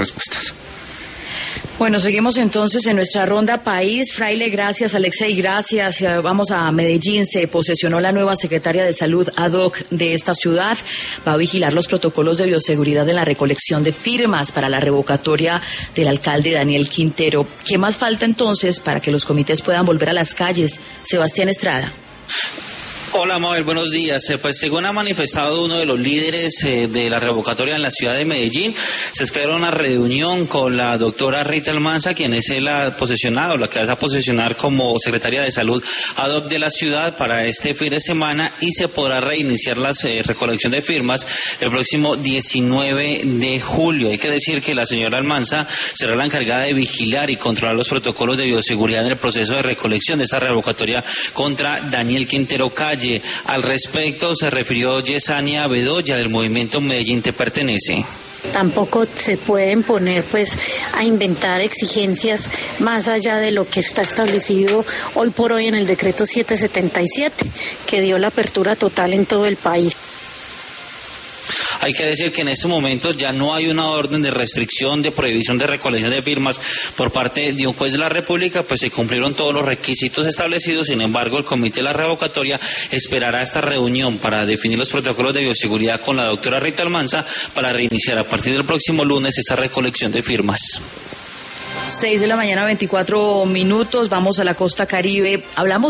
respuestas. Bueno, seguimos entonces en nuestra ronda país. Fraile, gracias. Alexei, gracias. Vamos a Medellín. Se posesionó la nueva secretaria de Salud ad hoc de esta ciudad. Va a vigilar los protocolos de bioseguridad en la recolección de firmas para la revocatoria del alcalde Daniel Quintero. ¿Qué más falta entonces para que los comités puedan volver a las calles? Sebastián Estrada. Hola, Mabel, buenos días. Pues según ha manifestado uno de los líderes de la revocatoria en la ciudad de Medellín, se espera una reunión con la doctora Rita Almanza, quien es la posesionada o la que va a posesionar como secretaria de salud ad hoc de la ciudad para este fin de semana, y se podrá reiniciar la recolección de firmas el próximo 19 de julio. Hay que decir que la señora Almanza será la encargada de vigilar y controlar los protocolos de bioseguridad en el proceso de recolección de esta revocatoria contra Daniel Quintero Calle. Al respecto se refirió Yesenia Bedoya del movimiento Medellín Te Pertenece. Tampoco se pueden poner a inventar exigencias más allá de lo que está establecido hoy por hoy en el decreto 777, que dio la apertura total en todo el país. Hay que decir que en estos momentos ya no hay una orden de restricción, de prohibición de recolección de firmas por parte de un juez de la República, pues se cumplieron todos los requisitos establecidos. Sin embargo, el comité de la revocatoria esperará esta reunión para definir los protocolos de bioseguridad con la doctora Rita Almanza para reiniciar a partir del próximo lunes esta recolección de firmas. 6 de la mañana, 24 minutos. Vamos a la costa Caribe. Hablamos